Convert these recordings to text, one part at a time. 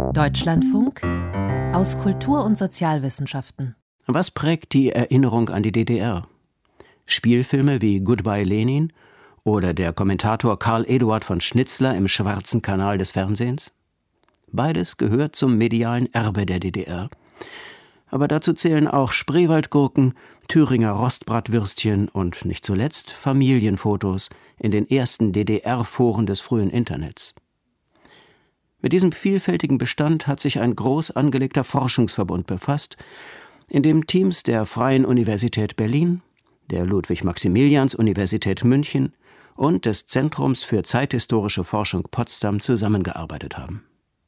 Deutschlandfunk aus Kultur- und Sozialwissenschaften. Was prägt die Erinnerung an die DDR? Spielfilme wie Goodbye Lenin oder der Kommentator Karl Eduard von Schnitzler im Schwarzen Kanal des Fernsehens? Beides gehört zum medialen Erbe der DDR. Aber dazu zählen auch Spreewaldgurken, Thüringer Rostbratwürstchen und nicht zuletzt Familienfotos in den ersten DDR-Foren des frühen Internets. Mit diesem vielfältigen Bestand hat sich ein groß angelegter Forschungsverbund befasst, in dem Teams der Freien Universität Berlin, der Ludwig-Maximilians-Universität München und des Zentrums für zeithistorische Forschung Potsdam zusammengearbeitet haben.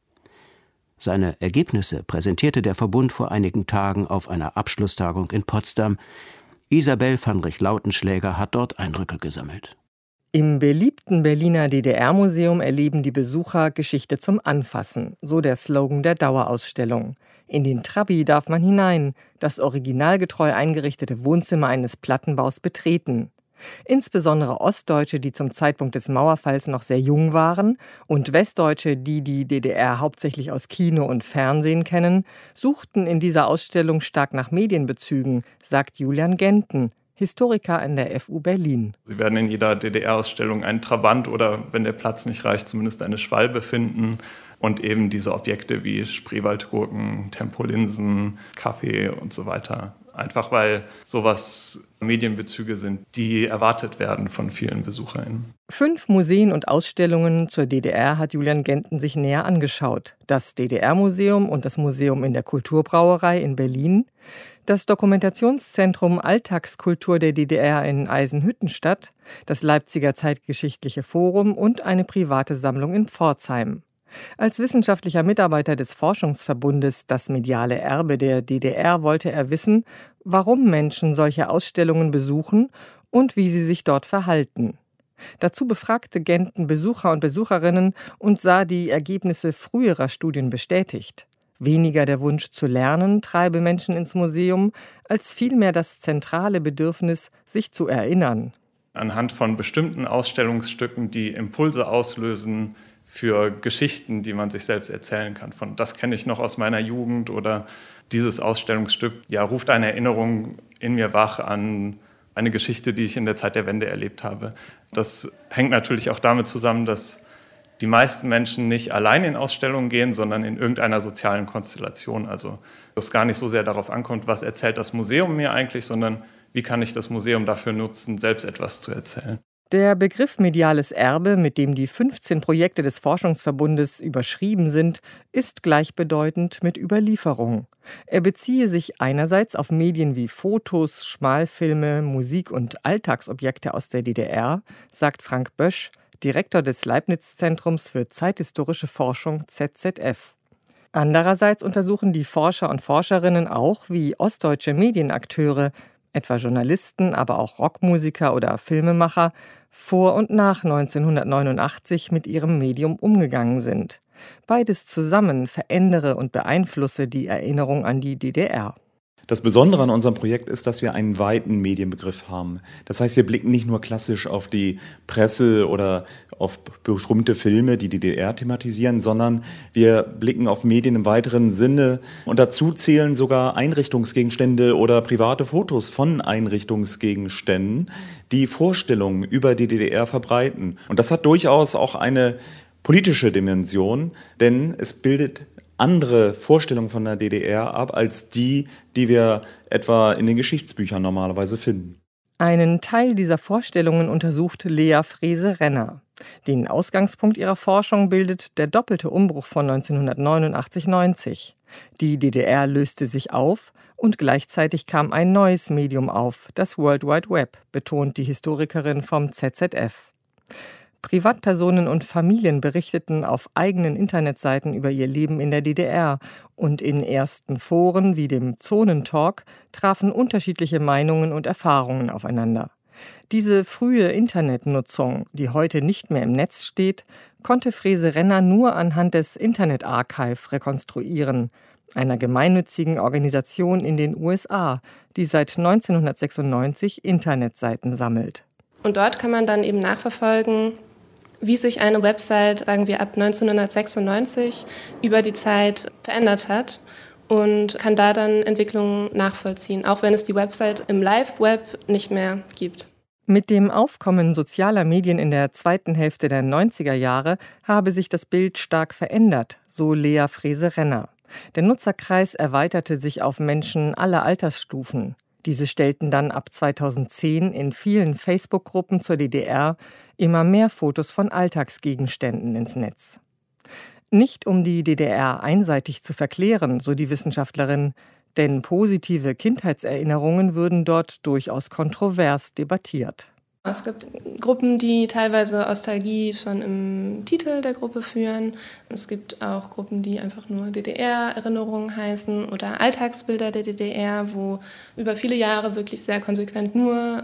Seine Ergebnisse präsentierte der Verbund vor einigen Tagen auf einer Abschlusstagung in Potsdam. Isabel Vanrich-Lautenschläger hat dort Eindrücke gesammelt. Im beliebten Berliner DDR-Museum erleben die Besucher Geschichte zum Anfassen, so der Slogan der Dauerausstellung. In den Trabi darf man hinein, das originalgetreu eingerichtete Wohnzimmer eines Plattenbaus betreten. Insbesondere Ostdeutsche, die zum Zeitpunkt des Mauerfalls noch sehr jung waren, und Westdeutsche, die die DDR hauptsächlich aus Kino und Fernsehen kennen, suchten in dieser Ausstellung stark nach Medienbezügen, sagt Julian Genten, Historiker an der FU Berlin. Sie werden in jeder DDR-Ausstellung einen Trabant oder, wenn der Platz nicht reicht, zumindest eine Schwalbe finden und eben diese Objekte wie Spreewaldgurken, Tempolinsen, Kaffee und so weiter. Einfach weil sowas Medienbezüge sind, die erwartet werden von vielen BesucherInnen. 5 Museen und Ausstellungen zur DDR hat Julian Genten sich näher angeschaut. Das DDR-Museum und das Museum in der Kulturbrauerei in Berlin, das Dokumentationszentrum Alltagskultur der DDR in Eisenhüttenstadt, das Leipziger Zeitgeschichtliche Forum und eine private Sammlung in Pforzheim. Als wissenschaftlicher Mitarbeiter des Forschungsverbundes Das mediale Erbe der DDR wollte er wissen, warum Menschen solche Ausstellungen besuchen und wie sie sich dort verhalten. Dazu befragte Genten Besucher und Besucherinnen und sah die Ergebnisse früherer Studien bestätigt. Weniger der Wunsch zu lernen treibe Menschen ins Museum, als vielmehr das zentrale Bedürfnis, sich zu erinnern. Anhand von bestimmten Ausstellungsstücken, die Impulse auslösen für Geschichten, die man sich selbst erzählen kann. Von das kenne ich noch aus meiner Jugend oder dieses Ausstellungsstück ruft eine Erinnerung in mir wach an eine Geschichte, die ich in der Zeit der Wende erlebt habe. Das hängt natürlich auch damit zusammen, dass die meisten Menschen nicht allein in Ausstellungen gehen, sondern in irgendeiner sozialen Konstellation. Also dass es gar nicht so sehr darauf ankommt, was erzählt das Museum mir eigentlich, sondern wie kann ich das Museum dafür nutzen, selbst etwas zu erzählen. Der Begriff mediales Erbe, mit dem die 15 Projekte des Forschungsverbundes überschrieben sind, ist gleichbedeutend mit Überlieferung. Er beziehe sich einerseits auf Medien wie Fotos, Schmalfilme, Musik und Alltagsobjekte aus der DDR, sagt Frank Bösch, Direktor des Leibniz-Zentrums für zeithistorische Forschung ZZF. Andererseits untersuchen die Forscher und Forscherinnen auch, wie ostdeutsche Medienakteure, etwa Journalisten, aber auch Rockmusiker oder Filmemacher, vor und nach 1989 mit ihrem Medium umgegangen sind. Beides zusammen verändere und beeinflusse die Erinnerung an die DDR. Das Besondere an unserem Projekt ist, dass wir einen weiten Medienbegriff haben. Das heißt, wir blicken nicht nur klassisch auf die Presse oder auf bestimmte Filme, die DDR thematisieren, sondern wir blicken auf Medien im weiteren Sinne. Und dazu zählen sogar Einrichtungsgegenstände oder private Fotos von Einrichtungsgegenständen, die Vorstellungen über die DDR verbreiten. Und das hat durchaus auch eine politische Dimension, denn es bildet andere Vorstellungen von der DDR ab, als die wir etwa in den Geschichtsbüchern normalerweise finden. Einen Teil dieser Vorstellungen untersucht Lea Frese-Renner. Den Ausgangspunkt ihrer Forschung bildet der doppelte Umbruch von 1989-90. Die DDR löste sich auf und gleichzeitig kam ein neues Medium auf, das World Wide Web, betont die Historikerin vom ZZF. Privatpersonen und Familien berichteten auf eigenen Internetseiten über ihr Leben in der DDR und in ersten Foren wie dem Zonentalk trafen unterschiedliche Meinungen und Erfahrungen aufeinander. Diese frühe Internetnutzung, die heute nicht mehr im Netz steht, konnte Frese-Renner nur anhand des Internet Archive rekonstruieren, einer gemeinnützigen Organisation in den USA, die seit 1996 Internetseiten sammelt. Und dort kann man dann eben nachverfolgen, wie sich eine Website, sagen wir ab 1996, über die Zeit verändert hat und kann da dann Entwicklungen nachvollziehen, auch wenn es die Website im Live-Web nicht mehr gibt. Mit dem Aufkommen sozialer Medien in der zweiten Hälfte der 90er Jahre habe sich das Bild stark verändert, so Lea Frese-Renner. Der Nutzerkreis erweiterte sich auf Menschen aller Altersstufen. Diese stellten dann ab 2010 in vielen Facebook-Gruppen zur DDR immer mehr Fotos von Alltagsgegenständen ins Netz. Nicht um die DDR einseitig zu verklären, so die Wissenschaftlerin, denn positive Kindheitserinnerungen würden dort durchaus kontrovers debattiert. Es gibt Gruppen, die teilweise Nostalgie schon im Titel der Gruppe führen. Es gibt auch Gruppen, die einfach nur DDR-Erinnerungen heißen oder Alltagsbilder der DDR, wo über viele Jahre wirklich sehr konsequent nur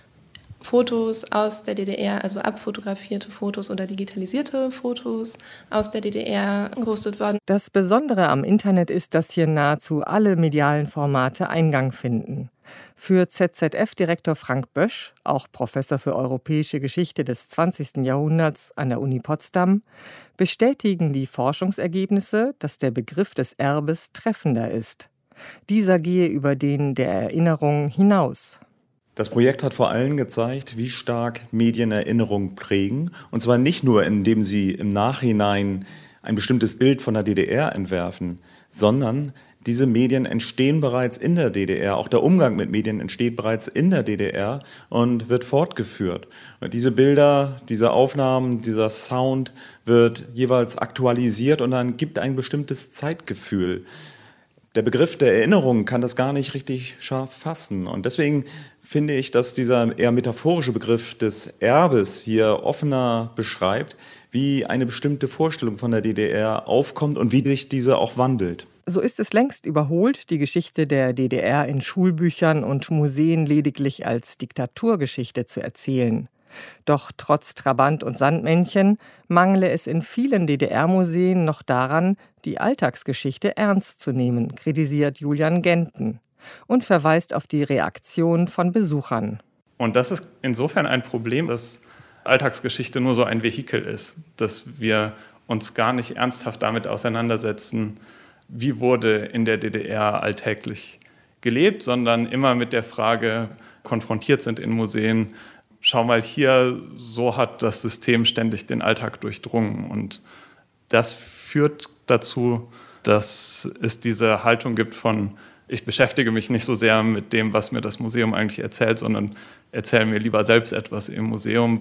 Fotos aus der DDR, also abfotografierte Fotos oder digitalisierte Fotos aus der DDR gepostet worden. Das Besondere am Internet ist, dass hier nahezu alle medialen Formate Eingang finden. Für ZZF-Direktor Frank Bösch, auch Professor für europäische Geschichte des 20. Jahrhunderts an der Uni Potsdam, bestätigen die Forschungsergebnisse, dass der Begriff des Erbes treffender ist. Dieser gehe über den der Erinnerung hinaus. Das Projekt hat vor allem gezeigt, wie stark Medien Erinnerung prägen. Und zwar nicht nur, indem sie im Nachhinein ein bestimmtes Bild von der DDR entwerfen, sondern diese Medien entstehen bereits in der DDR. Auch der Umgang mit Medien entsteht bereits in der DDR und wird fortgeführt. Und diese Bilder, diese Aufnahmen, dieser Sound wird jeweils aktualisiert und dann gibt ein bestimmtes Zeitgefühl. Der Begriff der Erinnerung kann das gar nicht richtig scharf fassen. Und deswegen finde ich, dass dieser eher metaphorische Begriff des Erbes hier offener beschreibt, wie eine bestimmte Vorstellung von der DDR aufkommt und wie sich diese auch wandelt. So ist es längst überholt, die Geschichte der DDR in Schulbüchern und Museen lediglich als Diktaturgeschichte zu erzählen. Doch trotz Trabant und Sandmännchen mangle es in vielen DDR-Museen noch daran, die Alltagsgeschichte ernst zu nehmen, kritisiert Julian Genten und verweist auf die Reaktion von Besuchern. Und das ist insofern ein Problem, dass Alltagsgeschichte nur so ein Vehikel ist, dass wir uns gar nicht ernsthaft damit auseinandersetzen, wie wurde in der DDR alltäglich gelebt, sondern immer mit der Frage konfrontiert sind in Museen, schau mal hier, so hat das System ständig den Alltag durchdrungen. Und das führt dazu, dass es diese Haltung gibt von, ich beschäftige mich nicht so sehr mit dem, was mir das Museum eigentlich erzählt, sondern erzähle mir lieber selbst etwas im Museum,